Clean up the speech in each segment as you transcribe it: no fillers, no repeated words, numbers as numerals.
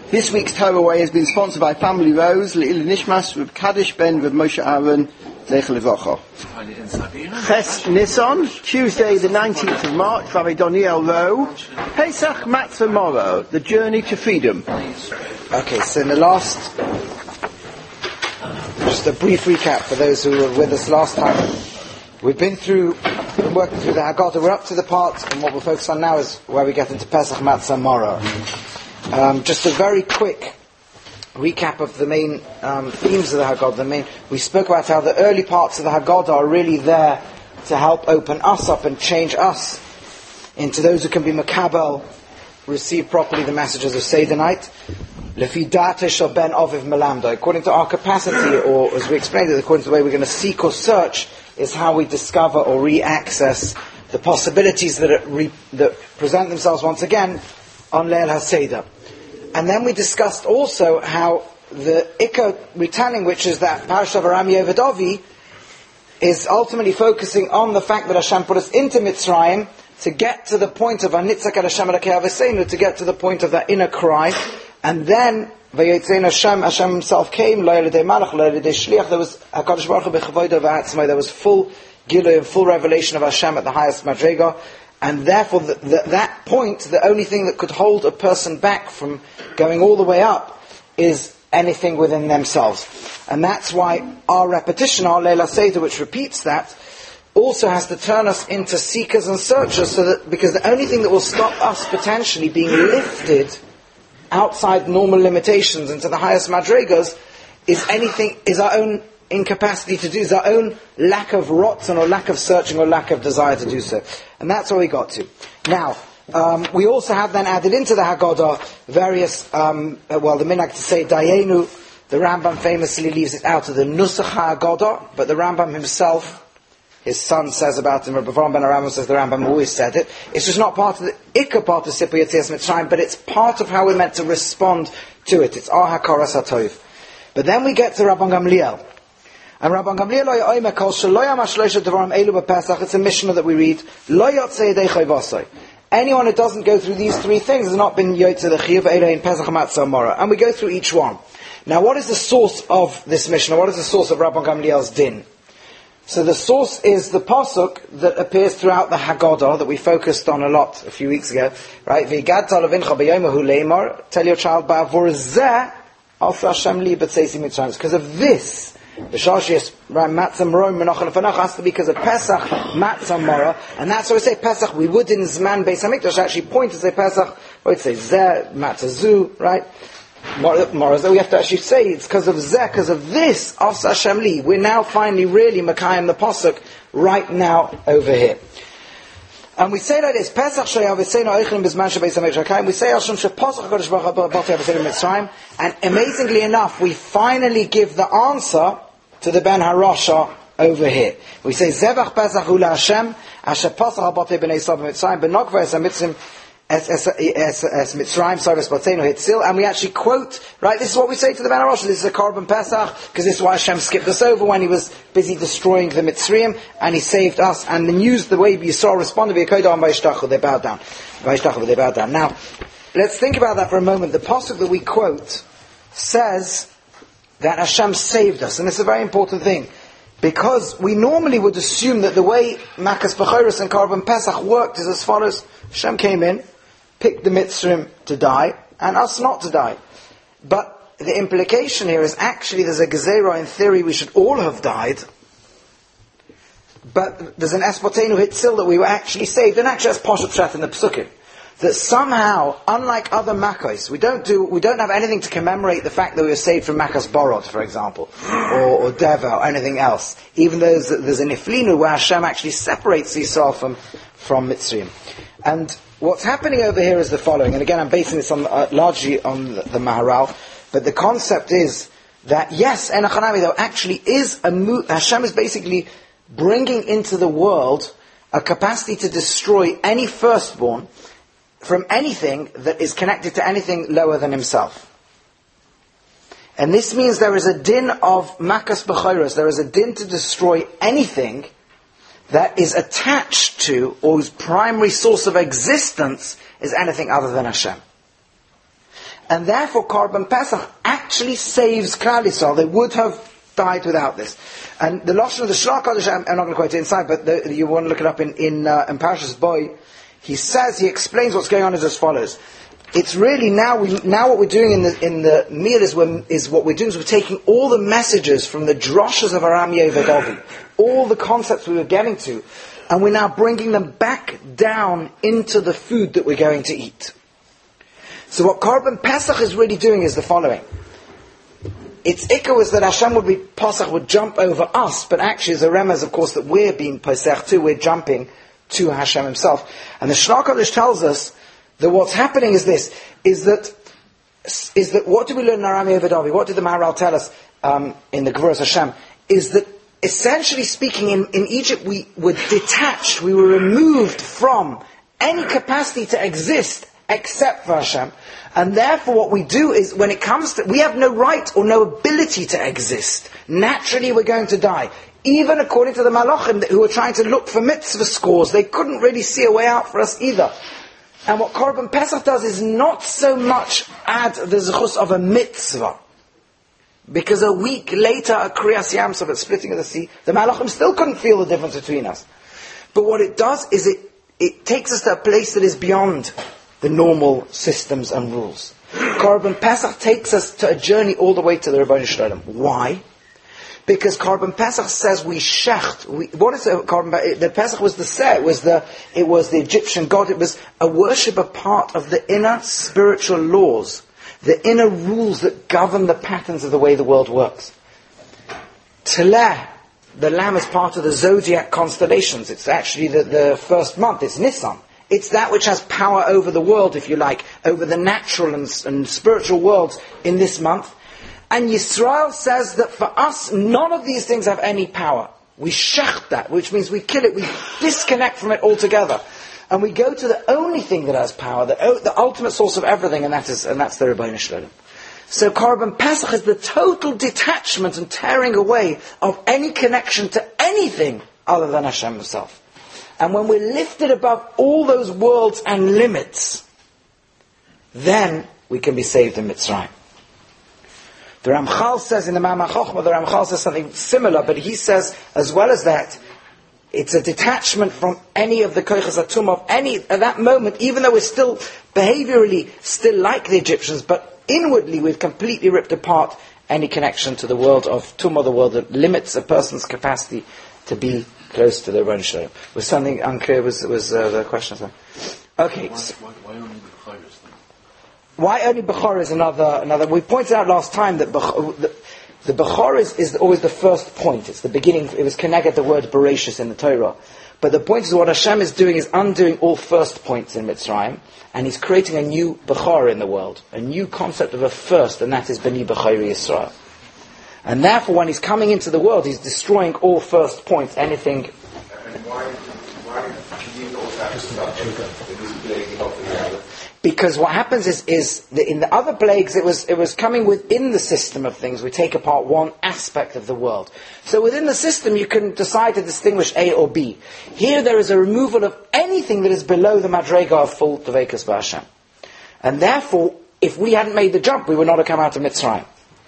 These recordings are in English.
This week's Torah Way has been sponsored by Family Rose, Le'il Nishmas, Reb Kaddish Ben, Reb Moshe Aaron, Zechel Levacha. Ches Nissan, Tuesday the 19th of March, Rabbi Doniel Rowe, Pesach Matzah Moro, The Journey to Freedom. Okay, so in the last, just a brief recap for those who were with us last time. We've been working through the Haggadah. We're up to the part, and what we'll focus on now is where we get into Pesach Matzah Moro. Just a very quick recap of the main themes of the Haggadah. We spoke about how the early parts of the Haggadah are really there to help open us up and change us into those who can be Makabel, receive properly the messages of Seder night. Lefi da'ateh shel ben aviv melamdo. According to our capacity, or as we explained it, according to the way we're going to seek or search, is how we discover or re-access the possibilities that present themselves once again on Leil HaSeder. And then we discussed also how the Ikka retelling, which is that Parashat Aram Yovedavi, is ultimately focusing on the fact that Hashem put us into Mitzrayim to get to the point of Anitzak el Hashem Elokei Avosseinu, to get to the point of that inner cry. And then Vayetzein Hashem himself came, Lo Yelidei Malach, Lo Yelidei Shliach. There was HaKadosh Baruch Hu B'Chavodo V'Atzmai. There was full Gilui and full revelation of Hashem at the highest Madrega. And therefore, that point, the only thing that could hold a person back from going all the way up is anything within themselves. And that's why our repetition, our Leil HaSeder, which repeats that, also has to turn us into seekers and searchers, because the only thing that will stop us potentially being lifted outside normal limitations into the highest madrigas is our own incapacity to do, is our own lack of rotzen, or lack of searching, or lack of desire to do so. And that's where we got to. Now, we also have then added into the Haggadah various, the minhag to say Dayenu. The Rambam famously leaves it out of the Nusach HaHaggadah, but the Rambam himself, his son says about him, Rabbi Avraham ben Aram says the Rambam always said it. It's just not part of the Ikka part of Sipur Yetzias Mitzrayim, but it's part of how we're meant to respond to it. It's Ar HaKoras HaTov. But then we get to Rabban Gamliel. And Rabban Gamliel Oimer Kol Shaloya Mashloisha Devarim Elu BePesach. It's a Mishnah that we read. Lo Yotzei Yedei Chayvosoi. Anyone who doesn't go through these three things has not been Yotzei the Chiyuv Eilei in Pesach Matzah Moro. And we go through each one. Now, what is the source of this Mishnah? What is the source of Rabban Gamliel's din? So the source is the pasuk that appears throughout the Haggadah that we focused on a lot a few weeks ago, right? V'igad talavincha b'yomahu leimar. Tell your child ba'avur zeh alfa Hashem li b'tzeisi mitzrayim. Because of this, the shashis matzah moro menachal fanach has to be because of Pesach matzah moro, and that's why we say Pesach. We would in Zman Beis Hamikdash actually point to say Pesach. We'd say zeh matzah zu, right? Morals, we have to actually say it's because of Zeh, because of this, of Hashem Li. We're now finally really Makayim the Pasuk right now over here. And we say like this, Pesach Shayav V'Seinu Eichlim B'Zman Shebeis HaMikdash. We say Hashem Shepasach HaKadosh Baruch Hu B'Tei V'Seinu Mitzrayim, and amazingly enough, we finally give the answer to the Ben Harasha over here. We say Zevach Pesach Hu LaHashem Asher Pasach HaBatei B'nei Yisrael B'Mitzrayim B'Nokva Es HaMitzrim as Mitzrayim Sarvis Batenu Hitzil, and we actually quote, right, this is what we say to the Ben Harosh, this is a Korban Pesach, because this is why Hashem skipped us over when he was busy destroying the Mitzrayim, and he saved us, and the news, the way Yisrael responded, they bowed down. They bowed down. Now, let's think about that for a moment. The pasuk that we quote says that Hashem saved us, and this is a very important thing, because we normally would assume that the way Makas B'Choros and Korban Pesach worked is as follows: Hashem came in, picked the Mitzrayim to die, and us not to die. But the implication here is actually there's a Gezerah, in theory we should all have died, but there's an Espotenu Hitzil that we were actually saved, and actually that's Poshet Pshat in the Psukim. That somehow, unlike other Makkos, we don't have anything to commemorate the fact that we were saved from Makkas Borod, for example, or Deva, or anything else. Even though there's an Iflinu where Hashem actually separates Yisrael from Mitzrayim. And what's happening over here is the following, and again I'm basing this on largely on the Maharal, but the concept is that yes, Enochanami though actually is Hashem is basically bringing into the world a capacity to destroy any firstborn from anything that is connected to anything lower than himself. And this means there is a din of Makas B'Choros, there is a din to destroy anything that is attached to, or whose primary source of existence is anything other than Hashem. And therefore, Korban Pesach actually saves Klal Yisrael. They would have died without this. And the Lashon of the Shlach Kodesh, I'm not going to quote it inside, but you want to look it up in Parashas Boy. He explains what's going on as follows. It's really now what we're doing in the meal is what we're doing is we're taking all the messages from the droshes of Aram Yehudavi, all the concepts we were getting to, and we're now bringing them back down into the food that we're going to eat. So what Korban Pesach is really doing is the following. Its ikka was that Hashem would jump over us, but actually as a remez, of course, that we're being Pesach too, we're jumping to Hashem Himself. And the Shlach Kodesh tells us that what's happening is that what do we learn in Aram Yehudavi? What did the Maharal tell us in the Gevuras Hashem? Is that essentially speaking, in Egypt we were detached, we were removed from any capacity to exist except for Hashem. And therefore what we do is, when it comes to, we have no right or no ability to exist. Naturally we're going to die. Even according to the Malachim who were trying to look for mitzvah scores, they couldn't really see a way out for us either. And what Korban Pesach does is not so much add the zechus of a mitzvah. Because a week later, a Kriyas Yamsov, at splitting of the sea, the Malachim still couldn't feel the difference between us. But what it does is it takes us to a place that is beyond the normal systems and rules. Korban Pesach takes us to a journey all the way to the Rebbeinu Shalom. Why? Because Korban Pesach says we shecht. What is Korban Pesach? The Pesach was the seh. It was the Egyptian god. It was a worship of part of the inner spiritual laws, the inner rules that govern the patterns of the way the world works. Teleh, the lamb, is part of the zodiac constellations. It's actually the first month. It's Nisan. It's that which has power over the world, if you like, over the natural and spiritual worlds in this month. And Yisrael says that for us, none of these things have any power. We shecht that, which means we kill it, we disconnect from it altogether. And we go to the only thing that has power, the ultimate source of everything, and that's the Rebbeinu Shalom. So Korban Pesach is the total detachment and tearing away of any connection to anything other than Hashem Himself. And when we're lifted above all those worlds and limits, then we can be saved in Mitzrayim. The Ramchal says in the Ma'amar Chochmah, the Ramchal says something similar, but he says, as well as that, it's a detachment from any of the koiches atum of any at that moment, even though we're still behaviorally still like the Egyptians, but inwardly we've completely ripped apart any connection to the world of tumah, the world that limits a person's capacity to be close to the Rebbeinu Shalom. Was something unclear? Was the question? Okay. Why only the Bechorah? Why only Bechorah is another? We pointed out last time that the Bechorah is always the first point. It's the beginning. It was connected the word Bereshis in the Torah. But the point is, what Hashem is doing is undoing all first points in Mitzrayim, and He's creating a new Bechorah in the world, a new concept of a first, and that is B'ni Bechorei Yisrael. And therefore, when He's coming into the world, He's destroying all first points, anything. And why do you also have to start the Because what happens is that in the other plagues, it was coming within the system of things. We take apart one aspect of the world. So within the system, you can decide to distinguish A or B. Here, there is a removal of anything that is below the madrega of full Dveikus B'Hashem. And therefore, if we hadn't made the jump, we would not have come out of Mitzrayim.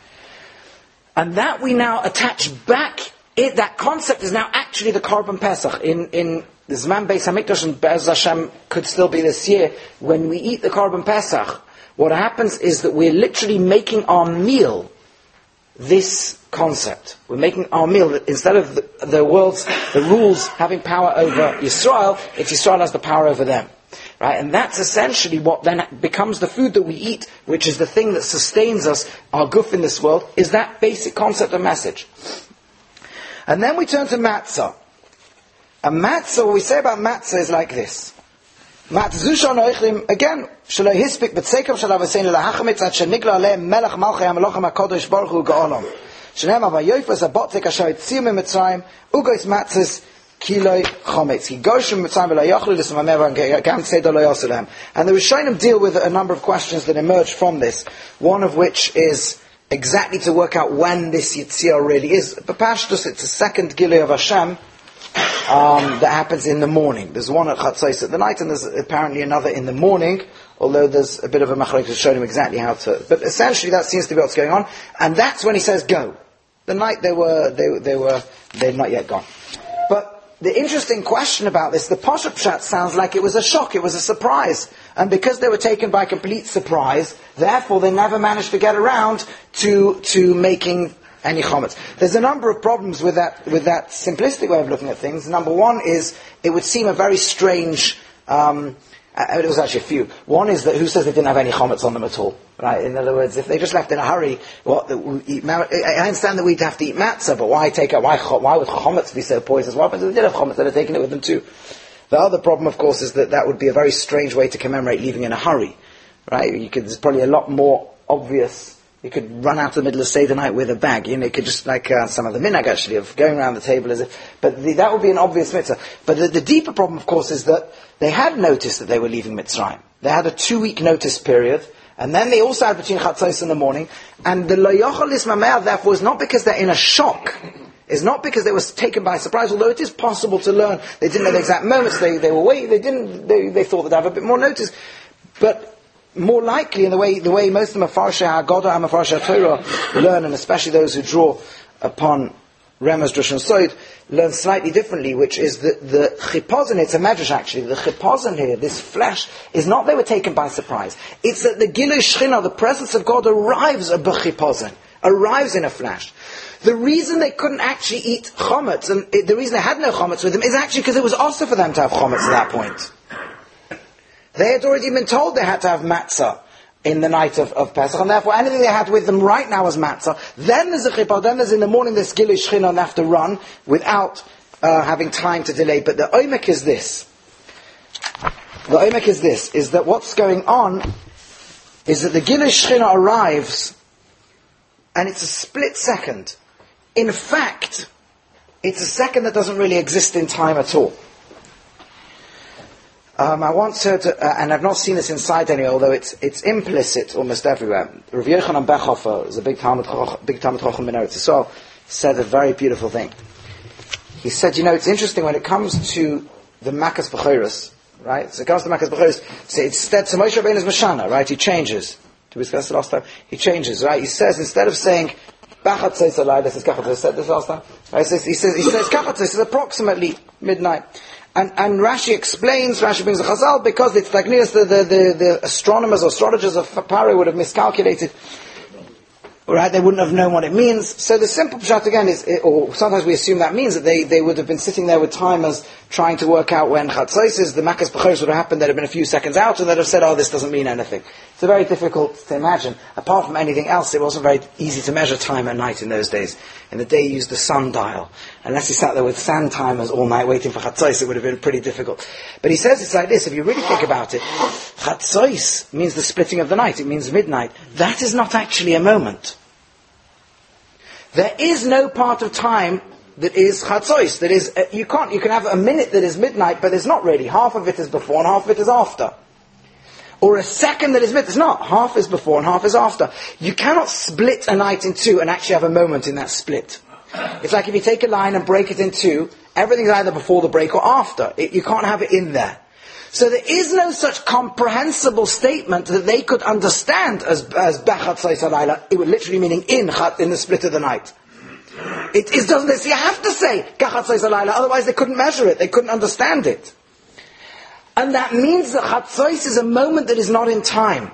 And that we now attach back, that concept is now actually the Korban Pesach. In the Zman Beis HaMikdash and Be'ez Hashem could still be this year. When we eat the Korban Pesach, what happens is that we're literally making our meal this concept. We're making our meal, instead of the rules having power over Yisrael, it's Yisrael has the power over them. Right? And that's essentially what then becomes the food that we eat, which is the thing that sustains us, our guf in this world, is that basic concept and message. And then we turn to matzah. A matzah, what we say about matzah is like this. Again, shelo hispik b'tzeikav shalav v'seinu lahachamitz ad shenigla aleim melech malchei hamelochem hakodesh baruch hu ga'olam. Shenem avayoyfos abotek asher yitziu miMitzrayim ugois matzahs kiloi chometz. He goes from Mitzrayim v'lo yochlu l'smamev gam tzedor lo yoselem. And the Rishonim deal with a number of questions that emerge from this. One of which is exactly to work out when this Yitzhak really is. B'pashtus, it's a second Gilui of Hashem that happens in the morning. There's one at Chatzos at the night, and there's apparently another in the morning although there's a bit of a machlokes showing him exactly how to. But essentially, that seems to be what's going on, and that's when he says go. The night they'd not yet gone. But the interesting question about this, the Pashat Pshat sounds like it was a shock, it was a surprise. And because they were taken by complete surprise, therefore they never managed to get around to making any chometz. There's a number of problems with that simplistic way of looking at things. Number one is, it would seem a very strange, it was actually a few. One is that who says they didn't have any chometz on them at all? Right? In other words, if they just left in a hurry, I understand that we'd have to eat matzah, but why would chometz be so poisonous? Why would they did have chometz? They'd have taken it with them too. The other problem, of course, is that would be a very strange way to commemorate leaving in a hurry. Right? There's probably a lot more obvious. You could run out of the middle of Seder night with a bag. You could just, like some of the minhag actually, of going around the table as if... But that would be an obvious mitzvah. But the deeper problem, of course, is that they had noticed that they were leaving Mitzrayim. They had a 2-week notice period, and then they also had between Chatzos in the morning, and the Lo Yochel Ismameh, therefore, is not because they're in a shock. It's not because they were taken by surprise, although it is possible to learn. They didn't know the exact moments, they were waiting, they thought they'd have a bit more notice. But more likely, in the way most of the Mefarshei HaGodah and Mefarshei HaTorah learn, and especially those who draw upon Remez, Drush, and Sod, learn slightly differently, which is that the chipazon, it's a medrash actually, the chipazon here, this flesh, is not they were taken by surprise. It's that the Gilui Shechina, the presence of God, arrives a b'chipazon, arrives in a flash. The reason they couldn't actually eat chometz, and the reason they had no chometz with them, is actually because it was also for them to have chometz at that point. They had already been told they had to have matzah in the night of Pesach, and therefore anything they had with them right now was matzah. Then there's a chipah, then there's in the morning this Gilui Shechina, and they have to run without having time to delay. But the omek is this. The omek is this, is that what's going on is that the Gilui Shechina arrives, and it's a split second. In fact, it's a second that doesn't really exist in time at all. I once heard, and I've not seen this inside anywhere, although it's implicit almost everywhere. Rav Yochanan Bechhofer is a big Talmud Chacham in Eretz Yisrael, said a very beautiful thing. He said, it's interesting when it comes to the Makas B'choros, right? So it comes to Makas B'choros, so instead, so Moshe Rabbeinu is Mashana, right? He changes. Did we discuss it last time? He changes, right? He says, instead of saying, Bachat Seis Alai, this is Kachat, I said this last time. Right? He says Kachat Seis is approximately midnight. And Rashi explains, Rashi brings a chazal, because it's like the astronomers or astrologers of Paro would have miscalculated. Right? They wouldn't have known what it means. So the simple pshat again is, or sometimes we assume that means that they would have been sitting there with timers trying to work out when Chatzos is, the Makas B'choros would have happened, they'd have been a few seconds out, and they'd have said, this doesn't mean anything. It's very difficult to imagine. Apart from anything else, it wasn't very easy to measure time at night in those days. In the day you used the sundial. Unless you sat there with sand timers all night waiting for Chatzos, it would have been pretty difficult. But he says it's like this, if you really think about it, Chatzos means the splitting of the night, it means midnight. That is not actually a moment. There is no part of time that is chatzos. That is, you can have a minute that is midnight, but there's not really. Half of it is before and half of it is after. Or a second that is midnight. It's not. Half is before and half is after. You cannot split a night in two and actually have a moment in that split. It's like if you take a line and break it in two, everything's either before the break or after. You can't have it in there. So there is no such comprehensible statement that they could understand as Bachat Seis Halayla. It would literally meaning in the split of the night. It doesn't. You have to say Bachat Seis Halayla, otherwise they couldn't measure it. They couldn't understand it. And that means that Chatzos is a moment that is not in time.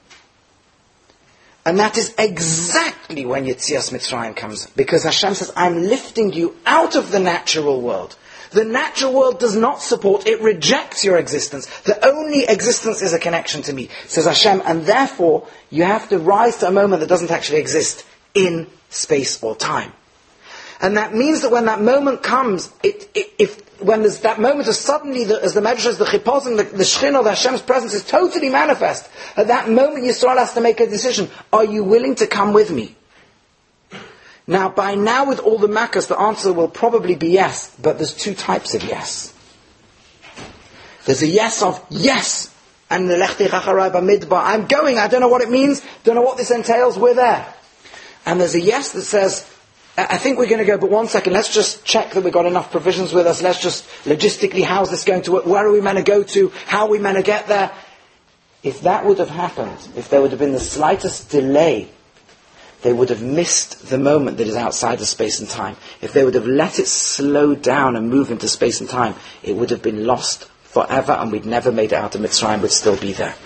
And that is exactly when Yetzias Mitzrayim comes. Because Hashem says, I'm lifting you out of the natural world. The natural world does not support, it rejects your existence. The only existence is a connection to me, says Hashem, and therefore you have to rise to a moment that doesn't actually exist in space or time. And that means that when that moment comes, when there's that moment of suddenly, as the Medrash says, the chipazon, the Shechina, the Hashem's presence is totally manifest. At that moment Yisrael has to make a decision. Are you willing to come with me? Now, by now with all the makas, the answer will probably be yes, but there's two types of yes. There's a yes of yes, and the lechti chacharai b'midbar, I'm going, I don't know what it means, don't know what this entails, we're there. And there's a yes that says, I think we're going to go, but one second, let's just check that we've got enough provisions with us, let's just logistically, how's this going to work, where are we meant to go to, how are we meant to get there? if that would have happened, if there would have been the slightest delay, they would have missed the moment that is outside of space and time. If they would have let it slow down and move into space and time, it would have been lost forever, and we'd never made it out of Mitzrayim, would still be there.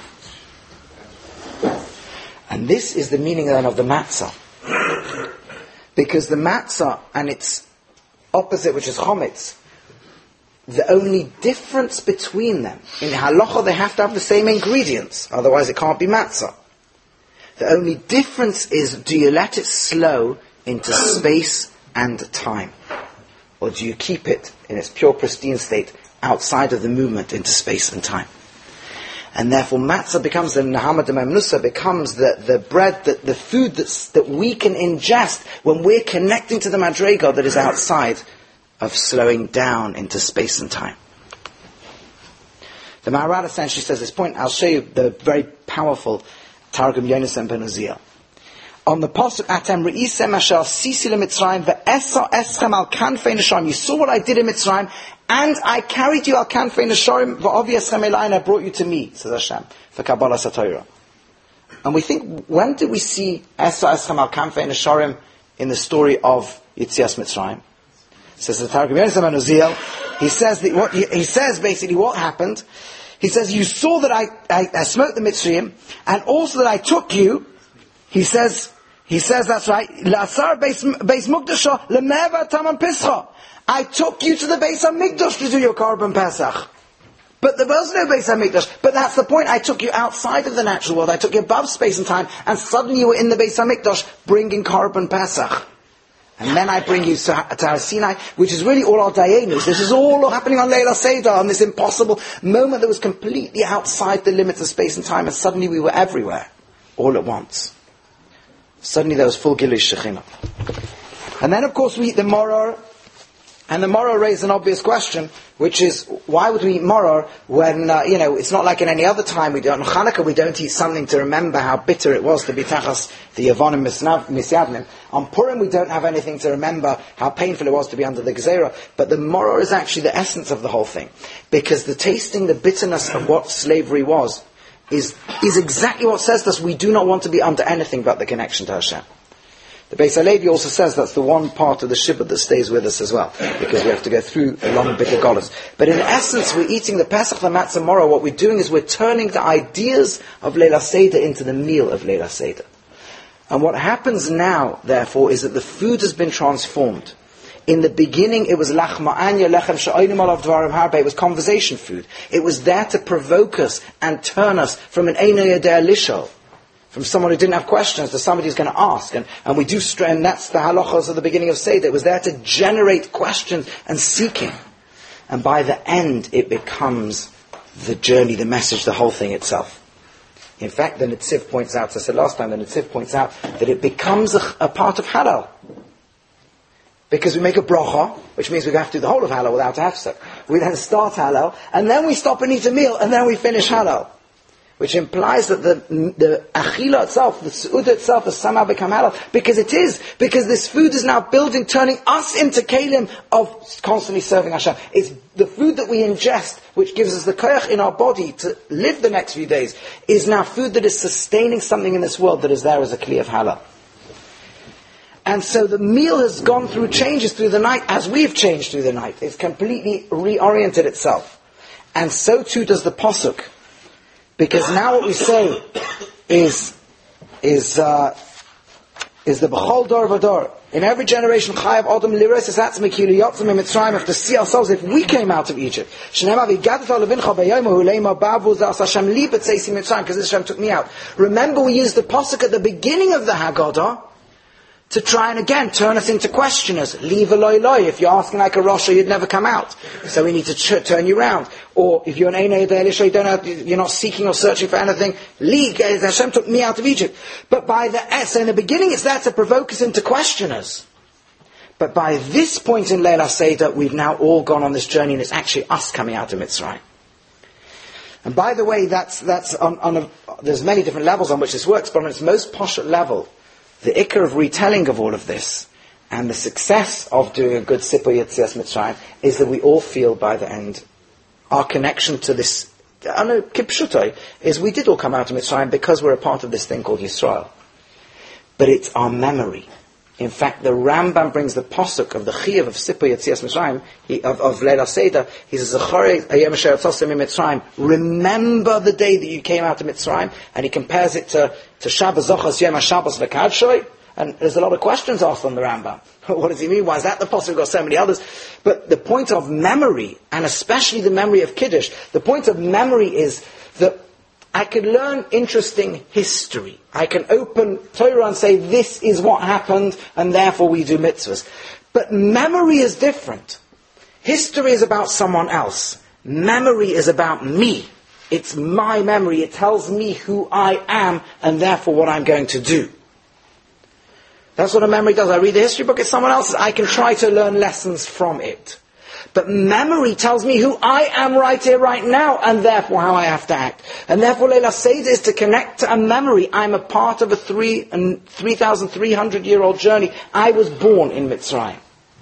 And this is the meaning then of the matzah. Because the matzah and its opposite, which is chometz, the only difference between them, in halacha they have to have the same ingredients, otherwise it can't be matzah. The only difference is, do you let it slow into space and time? Or do you keep it in its pure pristine state outside of the movement into space and time? And therefore matzah becomes, the nahama de memnusa becomes the bread, the food that we can ingest when we're connecting to the madrega that is outside of slowing down into space and time. The Maharad essentially says this point. I'll show you the very powerful Targum Yonasan ben Uziel. On the pasuk, Atem re'isem asher sisi leMitzrayim ve'esa eschem al kanfei nesharim. You saw what I did in Mitzrayim, and I carried you al kanfei nesharim va'avi eschem elai, and I brought you to me, says Hashem, for Kabbalah Satorah. And we think, when did we see esa eschem al kanfei nesharim in the story of Yitzias Mitzrayim? Says the Targum Yonasan ben Uziel. He says basically what happened. He says, you saw that I smote the Mitzrayim, and also that I took you. He says that's right. La'asar beis mukdasha lemeva taman pischa. I took you to the Beis HaMikdash to do your Korban Pesach. But there was no Beis HaMikdash. But that's the point. I took you outside of the natural world. I took you above space and time, and suddenly you were in the Beis HaMikdash bringing Korban Pesach. And then I bring you to Har Sinai, which is really all our dayenus. This is all happening on Leila Seder, on this impossible moment that was completely outside the limits of space and time, and suddenly we were everywhere, all at once. Suddenly there was full Gilish Shekhinah. And then of course we eat the moror, and the moror raised an obvious question, which is, why would we eat moror when, it's not like in any other time we do. On Chanukah we don't eat something to remember how bitter it was to be tachas the Yavonim Misyadnim. On Purim we don't have anything to remember how painful it was to be under the Gezerah. But the moror is actually the essence of the whole thing. Because the tasting, the bitterness of what slavery was, is exactly what says to us, we do not want to be under anything but the connection to Hashem. The Beis HaLevi also says that's the one part of the Shibbut that stays with us as well, because we have to go through a long bitter golas. But in essence, we're eating the Pesach, the Matzah Morah. What we're doing is we're turning the ideas of Leila Seder into the meal of Leila Seder. And what happens now, therefore, is that the food has been transformed. In the beginning, it was lachma anya lechem she'onim alav dvarim harbe. It was conversation food. It was there to provoke us and turn us from an eino yodea lishol, from someone who didn't have questions, to somebody who's going to ask. And we do, and that's the halachos of the beginning of Seder. It was there to generate questions and seeking. And by the end, it becomes the journey, the message, the whole thing itself. In fact, the Netziv points out, as I said last time, the Netziv points out that it becomes a part of Halal. Because we make a bracha, which means we have to do the whole of Halal without a hefsek. We then start Halal, and then we stop and eat a meal, and then we finish Halal. Which implies that the achila itself, the seudah itself has somehow become halal. Because it is. Because this food is now building, turning us into kelim of constantly serving Hashem. It's the food that we ingest, which gives us the koyach in our body to live the next few days, is now food that is sustaining something in this world that is there as a kli of halal. And so the meal has gone through changes through the night, as we've changed through the night. It's completely reoriented itself. And so too does the posuk. Because now what we say is the b'chol dor v'dor. In every generation, chayav adam liros esatzmi kilu yotzim mitzrayim. Have to see ourselves if we came out of Egypt. Shnema v'gadat levincha b'yomu huleima bavu zas Hashem li b'tzeisi mitzrayim, because Hashem took me out. Remember, we used the pasuk at the beginning of the Haggadah to try and again turn us into questioners. Leave eloi loi. If you're asking like a Rasha, you'd never come out. So we need to turn you round. Or if you're an Einei Elisha, you're not seeking or searching for anything. Leave. Hashem took me out of Egypt. But so in the beginning, it's there to provoke us into questioners. But by this point in Leila Seder, we've now all gone on this journey, and it's actually us coming out of Mitzrayim. And by the way, that's there's many different levels on which this works, but on its most posh level, the ikar of retelling of all of this, and the success of doing a good Sipur Yetzias Mitzrayim, is that we all feel by the end our connection to this I know, Kipshutai, is we did all come out of Mitzrayim because we're a part of this thing called Yisrael. But it's our memory. In fact, the Rambam brings the posuk of the Chiyuv of Sipur Yetzias Mitzrayim, of Leila Seder. He says, Mitzrayim, remember the day that you came out of Mitzrayim, and he compares it to Shabbos Zochas Yom HaShabbos V'Kadshoy, and there's a lot of questions asked on the Rambam. What does he mean? Why is that the posuk? We've got so many others. But the point of memory, and especially the memory of Kiddush, the point of memory is that I can learn interesting history. I can open Torah and say, this is what happened, and therefore we do mitzvahs. But memory is different. History is about someone else. Memory is about me. It's my memory. It tells me who I am, and therefore what I'm going to do. That's what a memory does. I read the history book, it's someone else's. I can try to learn lessons from it. But memory tells me who I am right here, right now, and therefore how I have to act. And therefore Leila Seder is to connect to a memory. I'm a part of a 3,300-year-old journey. I was born in Mitzrayim.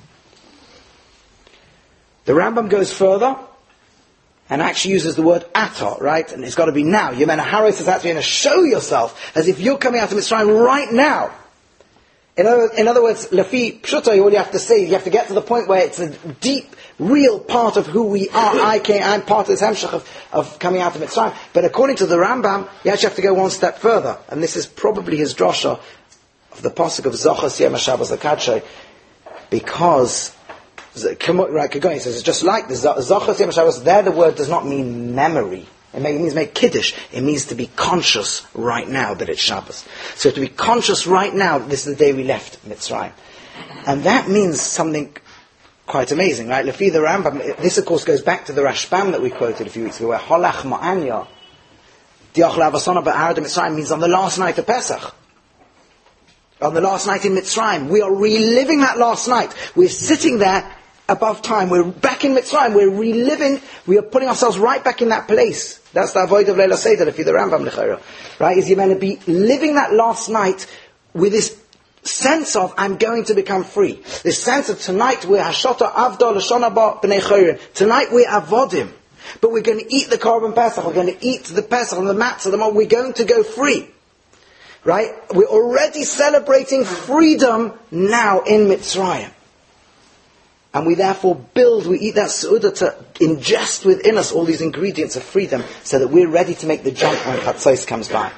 The Rambam goes further and actually uses the word atar, right? And it's got to be now. Yemena Haros says that you're going to show yourself as if you're coming out of Mitzrayim right now. In other words, Lafi Pshutai, all you have to say, you have to get to the point where it's a deep, real part of who we are. I'm part of this hemshech of coming out of Mitzrayim. But according to the Rambam, you actually have to go one step further. And this is probably his drasha of the pasuk of Zochas Yom HaShabbos V'Kadshoy, because, right, Kagoin says, it's just like the Zochas Yom HaShabbos, there the word does not mean memory. It means make Kiddush. It means to be conscious right now that it's Shabbos. So to be conscious right now that this is the day we left Mitzrayim. And that means something quite amazing, right? Lefi the Rambam, this of course goes back to the Rashbam that we quoted a few weeks ago, where Holach Ma'anya, Diach Lavasona Ba'arad Mitzrayim means on the last night of Pesach. On the last night in Mitzrayim. We are reliving that last night. We're sitting there above time. We're back in Mitzrayim. We're reliving. We are putting ourselves right back in that place. That's the avoid of Leila Seder, if you're the Rambam L'chayra. Right? Is you're meant to be living that last night with this sense of, I'm going to become free. This sense of, tonight we're Hashota Avda L'shon Haba B'nei Chayrin. Tonight we're Avodim. But we're going to eat the Korban Pesach. We're going to eat the Pesach and the Matzah. We're going to go free. Right? We're already celebrating freedom now in Mitzrayim. And we therefore we eat that Seudah to ingest within us all these ingredients of freedom so that we're ready to make the jump when Chatzos comes by.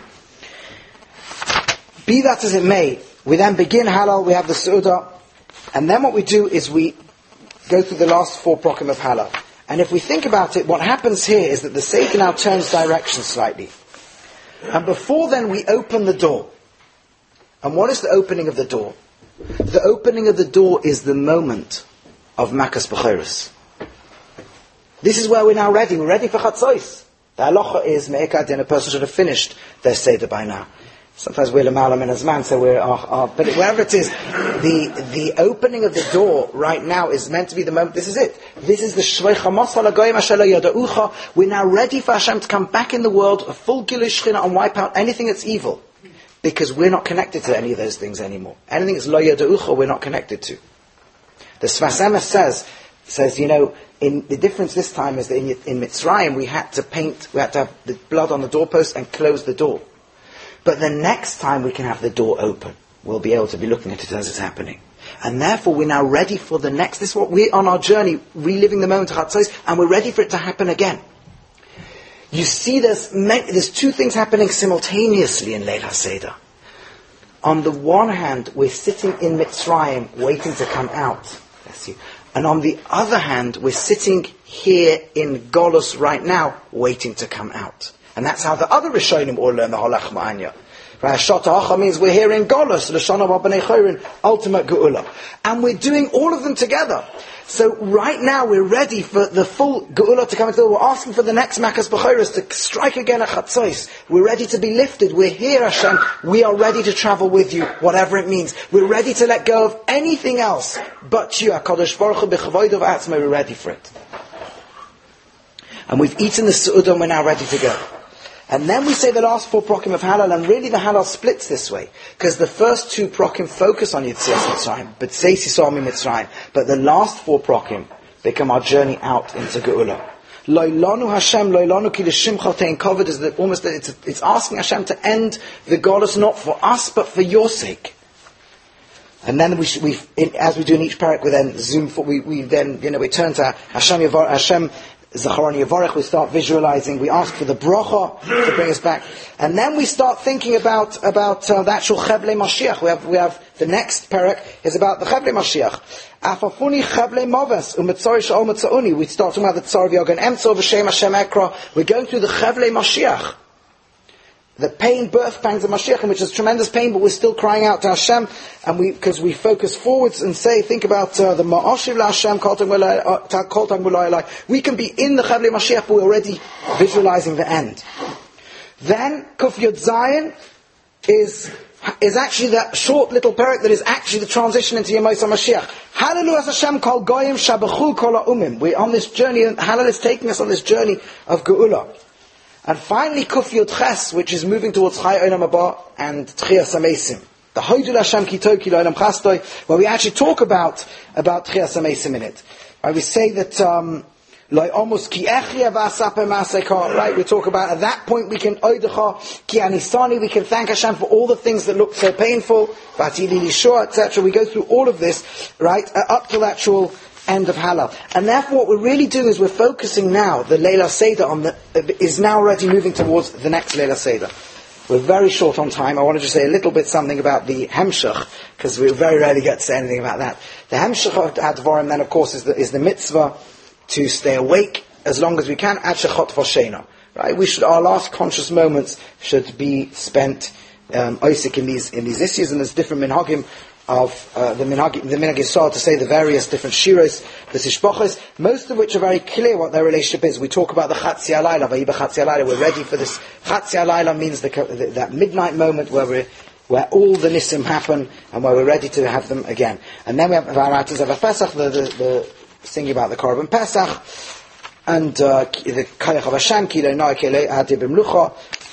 Be that as it may, we then begin Halal, we have the Seudah, and then what we do is we go through the last 4 prokim of Halal. And if we think about it, what happens here is that the Seder now turns direction slightly. And before then we open the door. And what is the opening of the door? The opening of the door is the moment of Makas B'Choros. This is where we're now ready. We're ready for Chatzos. The halacha is, Me'ekad, and a person should have finished their Seder by now. Sometimes we're L'malam in Azman, so we're, but wherever it is, the opening of the door right now is meant to be the moment. This is it. This is the Shvei Chamos HaLagoyim Asher Lo Yada'ucha. We're now ready for Hashem to come back in the world, a full Gilui Shechina, and wipe out anything that's evil. Because we're not connected to any of those things anymore. Anything that's Lo Yada'ucha, we're not connected to. The Sfas Emes says, in the difference this time is that in Mitzrayim we had to have the blood on the doorpost and close the door. But the next time we can have the door open, we'll be able to be looking at it as it's happening. And therefore we're now ready for the next, this is what we're on our journey, reliving the moment of Chatzos, and we're ready for it to happen again. You see there's 2 things happening simultaneously in Leil HaSeder. On the one hand, we're sitting in Mitzrayim waiting to come out. And on the other hand, we're sitting here in Golus right now, waiting to come out. And that's how the other Rishonim all learn the Holach Ma'anya. Shota Hacha means we're here in Golus, L'shon Haba B'nei Chayrin, ultimate Geula. And we're doing all of them together. So right now we're ready for the full Geula to come into the world. We're asking for the next Makas B'Choros to strike again at Chatzos. We're ready to be lifted. We're here, Hashem. We are ready to travel with you, whatever it means. We're ready to let go of anything else but you, HaKadosh Baruch Hu B'Chavodo V'Atzmo. We're ready for it. And we've eaten the Seudah and we're now ready to go. And then we say the last 4 prokim of Halal, and really the Halal splits this way. Because the first 2 prokim focus on Yetzias Mitzrayim, but Seisi Somi Mitzrayim. But the last 4 prokim become our journey out into Geula. Loilanu Hashem, Loilanu ki l'shimcha tein kavod, is that almost it's asking Hashem to end the Golus not for us but for your sake. And then as we do in each parak, we then zoom for, we then we turn to Hashem Zacharani Yavarech, we start visualizing, we ask for the bracha to bring us back, and then we start thinking about the actual Chevlei Mashiach. We have the next parak is about the Chevlei Mashiach. Afafuni Chevlei Moves u'Metzori Sha'ol Metzauni. We start talking about the Tzar V'Yogan Emtzor V'Shem Hashem Ekra. We're going through the Chevlei Mashiach, the pain, birth pangs of Mashiach, which is tremendous pain, but we're still crying out to Hashem, and because we focus forwards and think about the Ma'ashiv LaHashem, Kol Tag Mulai. We can be in the Chevlei Mashiach, but we're already visualizing the end. Then Kuf Yud Zayin is actually that short little parak that is actually the transition into Yemos HaMashiach. Hallelujah Hashem Kol Goyim Shabachu Kol HaUmim. We're on this journey, and Hallel is taking us on this journey of Geula. And finally, Kuf Yud Ches, which is moving towards Chai Olam Haba and Tchias HaMeisim. The Hoidul Hashem Kitoi Ki Lo'olam Chastoi, where we actually talk about Tchias HaMeisim in it. Right, we say that almost Ki Echia V'Asape Ma'aseka. Right, we talk about at that point we can Oidecha Ki Anisani. We can thank Hashem for all the things that look so painful. Vatili Lishua, etc. We go through all of this, right, up to the actual end of Hallel. And therefore what we're really doing is we're focusing now, the Leila Seder is now already moving towards the next Leila Seder. We're very short on time. I want to just say a little bit something about the Hemshech, because we very rarely get to say anything about that. The Hemshech Advarim then of course is the mitzvah to stay awake as long as we can, Ad Shechot Voshena. Right? Our last conscious moments should be spent Isaac in these issues, and there's different minhagim of the minhag Yisrael to say the various different shiros, the tishbochos, most of which are very clear what their relationship is. We talk about the Chatzi Alayla, Vayiba Chatzi Alayla. We're ready for this. Chatzi Alayla means that midnight moment where all the nisim happen and where we're ready to have them again. And then we have Varatas of Pesach, the singing about the Korban Pesach, and the Kayach of Hashem, Kilo Noah Kele Adi B'Mlucha,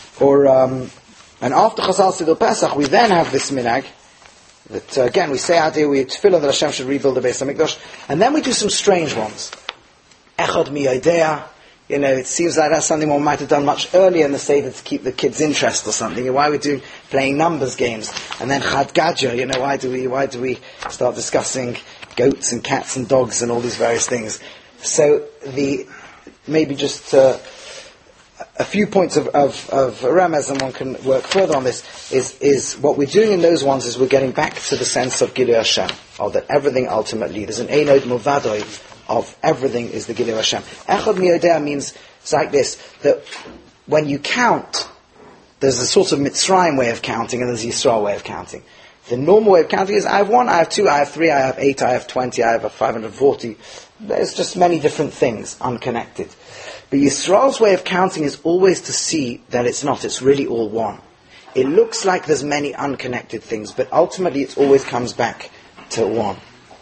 and after Chazal Siddur Pesach, we then have this minhag that again we say Adi, we tefillah that Hashem should rebuild the Beis HaMikdash, and then we do some strange ones. Echad Mi'odea. It seems like that's something one might have done much earlier in the Seder to keep the kids' interest or something. Why are we playing numbers games? And then Chad Gadja, why do we start discussing goats and cats and dogs and all these various things? So maybe just a few points of Ramez, and one can work further on this, is what we're doing in those ones is we're getting back to the sense of Gilui Hashem, or that everything ultimately, there's an Einod Movadoi of everything is the Gilui Hashem. Echad Mi'odea means it's like this, that when you count, there's a sort of Mitzrayim way of counting and there's a Yisrael way of counting. The normal way of counting is I have 1, I have 2, I have 3, I have 8, I have 20, I have 540. There's just many different things unconnected. But Yisrael's way of counting is always to see that it's not, it's really all one. It looks like there's many unconnected things, but ultimately it always comes back to one.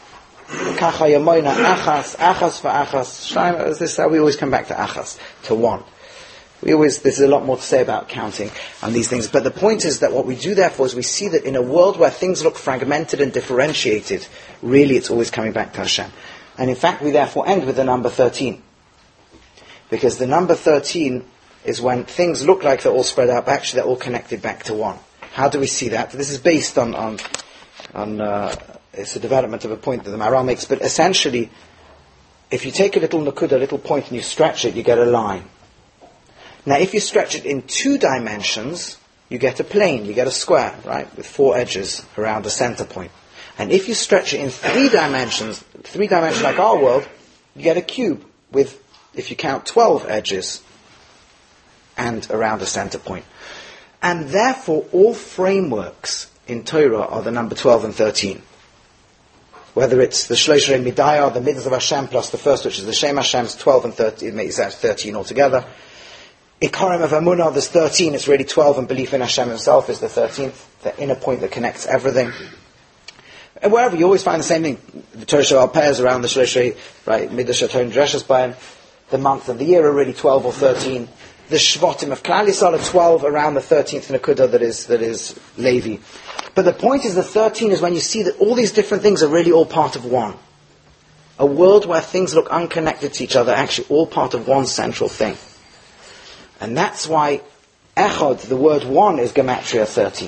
Achas for achas. This is how we always come back to achas, to one. There's a lot more to say about counting and these things, but the point is that what we do therefore is we see that in a world where things look fragmented and differentiated, really it's always coming back to Hashem. And in fact we therefore end with the number 13. Because the number 13 is when things look like they're all spread out, but actually they're all connected back to one. How do we see that? This is based on it's a development of a point that the Maharal makes, but essentially, if you take a little nakuda, a little point, and you stretch it, you get a line. Now, if you stretch it in 2 dimensions, you get a plane, you get a square, right, with 4 edges around the center point. And if you stretch it in 3 dimensions like our world, you get a cube with, if you count, 12 edges and around the center point. And therefore, all frameworks in Torah are the number 12 and 13. Whether it's the Shlosh Rei Midayah, the Midas of Hashem, plus the first, which is the Shem Hashem's 12 and 13, it makes that 13 altogether. Ikarim of Amunah, there's 13, it's really 12, and belief in Hashem himself is the 13th, the inner point that connects everything. And wherever, you always find the same thing. The Torah Shabbat pairs around the Shlosh Rei, right, Midas Shaton Dreshus Bayan. The month and the year are really 12 or 13. The Shvatim of Klal Yisrael are 12 around the 13th Nakuda that is Levi. But the point is the 13 is when you see that all these different things are really all part of one. A world where things look unconnected to each other, actually all part of one central thing. And that's why Echad, the word one, is Gematria 13.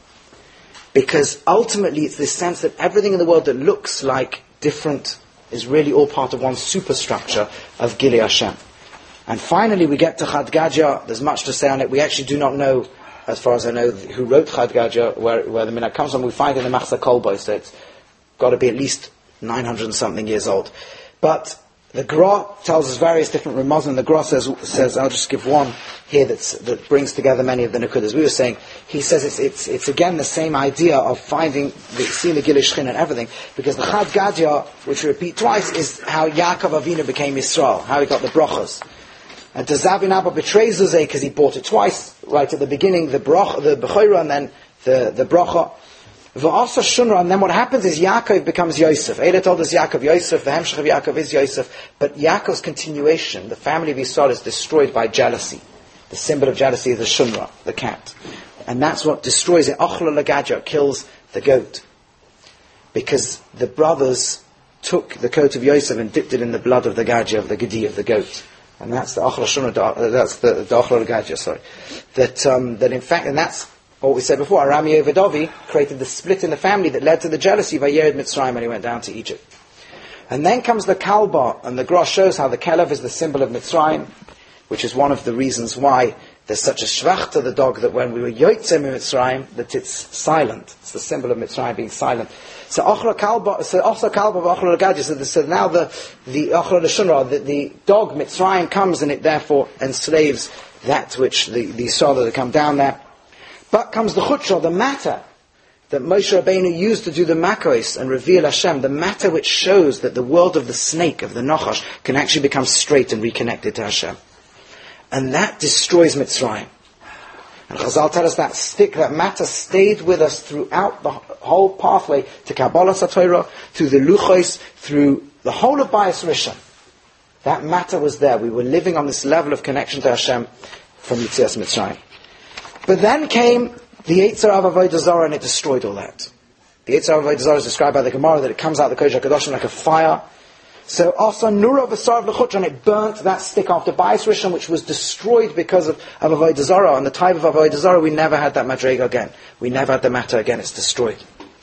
Because ultimately it's this sense that everything in the world that looks like different is really all part of one superstructure of Gilui Hashem. And finally we get to Chad Gadya. There's much to say on it. We actually do not know, as far as I know, who wrote Chad Gadya, where the minhag comes from. We find it in the Machzor Kolbos, so it's got to be at least 900 and something years old. But the Gra tells us various different Ramazan. The Gra says, I'll just give one here that brings together many of the Nekudas. We were saying, he says it's again the same idea of seeing the Gilui Shechinah and everything, because the Chad Gadya, which we repeat twice, is how Yaakov Avinu became Yisrael, how he got the brachas. And Zavin Abba betrays Zuzeh because he bought it twice, right at the beginning, the Bechorah, and then the bracha. V'asa Shunra, and then what happens is Yaakov becomes Yosef. Eila told us Yaakov Yosef, the Hemshech of Yaakov is Yosef, but Yaakov's continuation, the family of Yisrael, is destroyed by jealousy. The symbol of jealousy is the Shunra, the cat. And that's what destroys it. Ochla Lagadja kills the goat. Because the brothers took the coat of Yosef and dipped it in the blood of the Gadja, of the Gedi, of the goat. And that's the Ochla Shunra, that's the Ochla Lagadja, sorry. That in fact, and that's what we said before, Aram Yehudavi created the split in the family that led to the jealousy by Yered Mitzrayim when he went down to Egypt. And then comes the Kalba, and the Gra shows how the Kelev is the symbol of Mitzrayim, which is one of the reasons why there's such a shvach to the dog that when we were Yotzei Mitzrayim, that it's silent. It's the symbol of Mitzrayim being silent. So Ochla Kalba, so also Kalba of Ochla Lagadja, so now the Ochla Lashunra, the dog Mitzrayim comes and it therefore enslaves that which the Yisrael that come down there. But comes the Chutra, the matter that Moshe Rabbeinu used to do the Makos and reveal Hashem, the matter which shows that the world of the snake, of the Nachash, can actually become straight and reconnected to Hashem. And that destroys Mitzrayim. And Chazal tell us that matter stayed with us throughout the whole pathway to Kabbalah Satorah, through the Luchos, through the whole of Bayis Rishon. That matter was there. We were living on this level of connection to Hashem from Yetzias Mitzrayim. But then came the Yetzer of Avodah Zarah and it destroyed all that. The Yetzer of Avodah Zarah is described by the Gemara that it comes out of the Kodesh HaKadoshim like a fire. So also Nura V'Sarav L'Chutra, and it burnt that stick after Bayis Rishon, which was destroyed because of Avodah Zarah. On the time of Avodah Zarah, we never had that Madrega again. We never had the matter again. It's destroyed.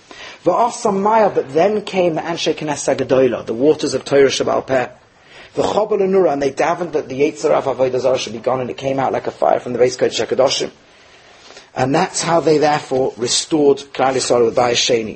V'Asa Maya, but then came the Anshe Knesset Gedolah, the waters of Torah Sheba'al Peh. V'Chobel Nura, and they davened that the Yetzer of Avodah Zarah should be gone, and it came out like a fire from the base Kodesh HaKadoshim. And that's how they therefore restored Klal Yisrael with Bayis Sheni.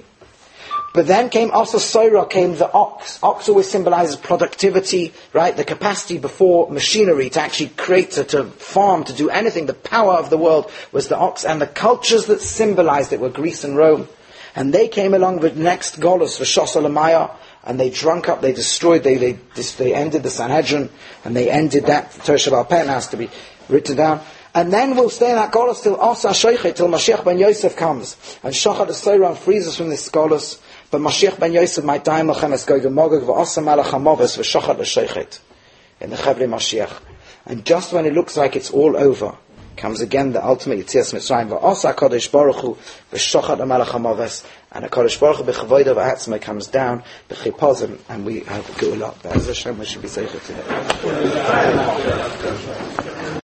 But then came also Soira, came the ox. Ox always symbolizes productivity, right? The capacity before machinery to actually create, to farm, to do anything. The power of the world was the ox. And the cultures that symbolized it were Greece and Rome. And they came along with next Golos, V'Shos Olamaya, and they drunk up, they destroyed, they ended the Sanhedrin, and they ended that. Torah Sheba'al Peh has to be written down. And then we'll stay in that Golos till Asa Shoichet, till Mashiach ben Yosef comes. And Shachar the Soira frees us from this Golos. But Mashiach ben Yosef might die in Melchemes Gog and Magog, v'Asa Malach HaMoves, v'Shachar l'Sheichet, in the Chevli Mashiach. And just when it looks like it's all over, comes again the ultimate Yetzias Mitzrayim, v'Asa HaKadosh Baruch Hu, v'Shachar l'Malach HaMoves, and HaKadosh Baruch Hu b'Chavodah v'Atzmai comes down, b'Chipozim, and we have Geulah. Be'ez Hashem, we should be Zeicher today.